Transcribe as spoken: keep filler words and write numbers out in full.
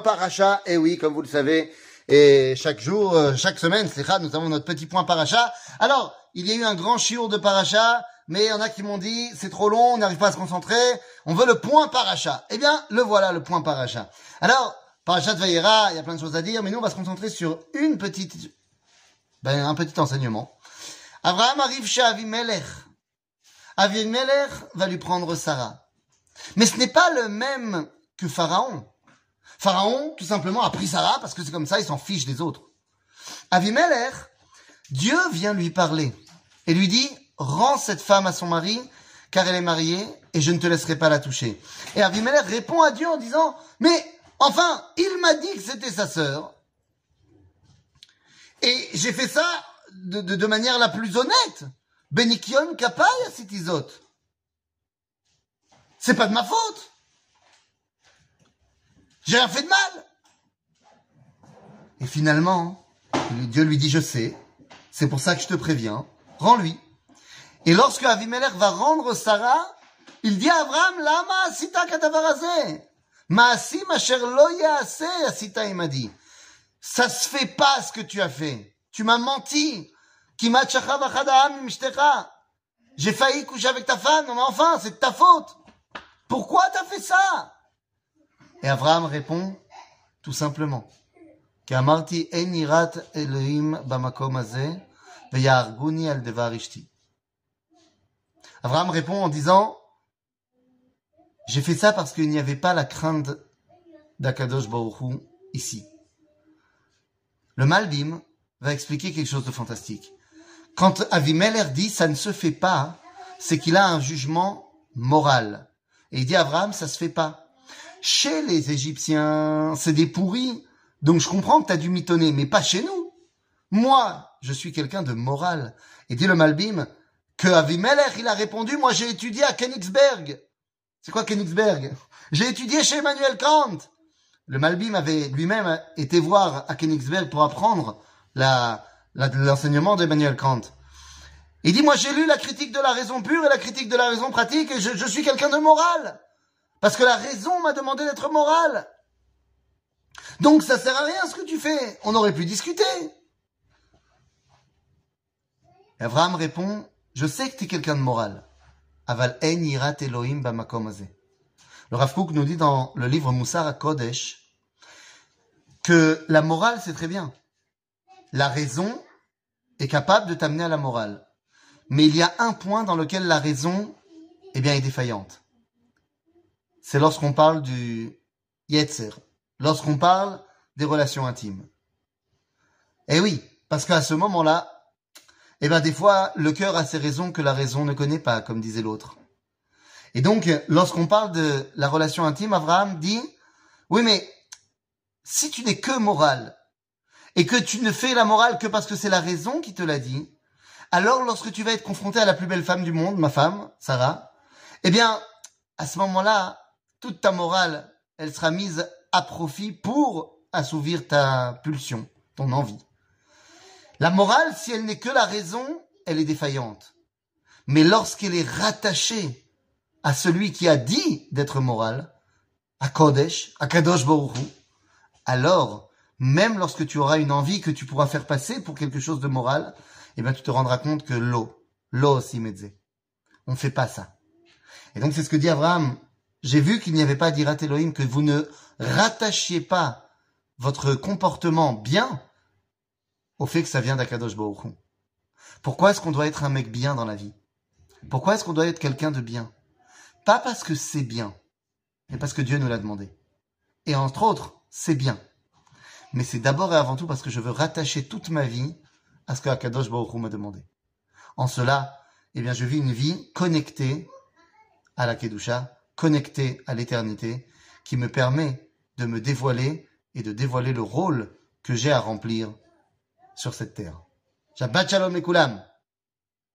paracha. Et oui, comme vous le savez, et chaque jour, euh, chaque semaine, slicha, nous avons notre petit point paracha. Alors, il y a eu un grand chiour de paracha, mais il y en a qui m'ont dit, c'est trop long, on n'arrive pas à se concentrer, on veut le point paracha. Eh bien, le voilà, le point paracha. Alors, parachat Vayera, il y a plein de choses à dire, mais nous, on va se concentrer sur une petite, ben, un petit enseignement. Abraham arrive chez Avimelech. Avimelech va lui prendre Sarah. Mais ce n'est pas le même que Pharaon. Pharaon, tout simplement, a pris Sarah parce que c'est comme ça, il s'en fiche des autres. Avimelech, Dieu vient lui parler et lui dit, rends cette femme à son mari, car elle est mariée et je ne te laisserai pas la toucher. Et Avimelech répond à Dieu en disant, mais enfin, il m'a dit que c'était sa sœur. Et j'ai fait ça de, de, de manière la plus honnête. Benikion kapaya sitizot. C'est pas de ma faute. J'ai rien fait de mal. Et finalement, Dieu lui dit, je sais, c'est pour ça que je te préviens, rends-lui. Et lorsque Avimelech va rendre Sarah, il dit à Abraham, lama asita kadavarazeh, maasim asher lo yaaseh asita imadi. Ça se fait pas ce que tu as fait. Tu m'as menti. Kimat shachav achad ha'am mishtercha. J'ai failli coucher avec ta femme, mais enfin, c'est de ta faute. Pourquoi t'as fait ça? Et Abraham répond, tout simplement, Qu'amarti en yirat Elohim bamakom hazeh, veyaharguni al devar ishti. Abraham répond en disant, j'ai fait ça parce qu'il n'y avait pas la crainte d'Akadosh Baruch Hu ici. Le Malbim va expliquer quelque chose de fantastique. Quand Avimelech dit ça ne se fait pas, c'est qu'il a un jugement moral. Et il dit à Abraham, ça se fait pas. Chez les Égyptiens, c'est des pourris. Donc je comprends que tu as dû mitonner, mais pas chez nous. Moi, je suis quelqu'un de moral. Et dit le Malbim que Avimelech, il a répondu, moi j'ai étudié à Königsberg. C'est quoi Königsberg? J'ai étudié chez Emmanuel Kant. Le Malbim avait lui-même été voir à Königsberg pour apprendre la, la, l'enseignement d'Emmanuel Kant. Il dit, moi j'ai lu la critique de la raison pure et la critique de la raison pratique et je, je suis quelqu'un de moral. Parce que la raison m'a demandé d'être moral. Donc ça sert à rien ce que tu fais. On aurait pu discuter. Et Abraham répond, je sais que tu es quelqu'un de moral. Aval en yirat Elohim bamakom hazeh. Le Rav Kook nous dit dans le livre Moussar HaKodesh que la morale, c'est très bien. La raison est capable de t'amener à la morale. Mais il y a un point dans lequel la raison, eh bien, est défaillante. C'est lorsqu'on parle du Yetzer, lorsqu'on parle des relations intimes. Eh oui, parce qu'à ce moment-là, eh bien, des fois, le cœur a ses raisons que la raison ne connaît pas, comme disait l'autre. Et donc, lorsqu'on parle de la relation intime, Abraham dit, oui, mais si tu n'es que moral, et que tu ne fais la morale que parce que c'est la raison qui te l'a dit, alors lorsque tu vas être confronté à la plus belle femme du monde, ma femme, Sarah, eh bien, à ce moment-là, toute ta morale, elle sera mise à profit pour assouvir ta pulsion, ton envie. La morale, si elle n'est que la raison, elle est défaillante. Mais lorsqu'elle est rattachée à celui qui a dit d'être moral, à Kodesh, à Kadosh Baruch Hu, alors, même lorsque tu auras une envie que tu pourras faire passer pour quelque chose de moral, eh bien, tu te rendras compte que l'eau, l'eau aussi medze. On ne fait pas ça. Et donc, c'est ce que dit Abraham. J'ai vu qu'il n'y avait pas d'Irat Elohim, que vous ne rattachiez pas votre comportement bien au fait que ça vient d'Akadosh Baruch Hu. Pourquoi est-ce qu'on doit être un mec bien dans la vie? Pourquoi est-ce qu'on doit être quelqu'un de bien? Pas parce que c'est bien, mais parce que Dieu nous l'a demandé. Et entre autres, c'est bien. Mais c'est d'abord et avant tout parce que je veux rattacher toute ma vie à ce que Akadosh Baruch Hu m'a demandé. En cela, eh bien, je vis une vie connectée à la Kedusha, connectée à l'éternité, qui me permet de me dévoiler et de dévoiler le rôle que j'ai à remplir sur cette terre. Shabbat Shalom Mekulam.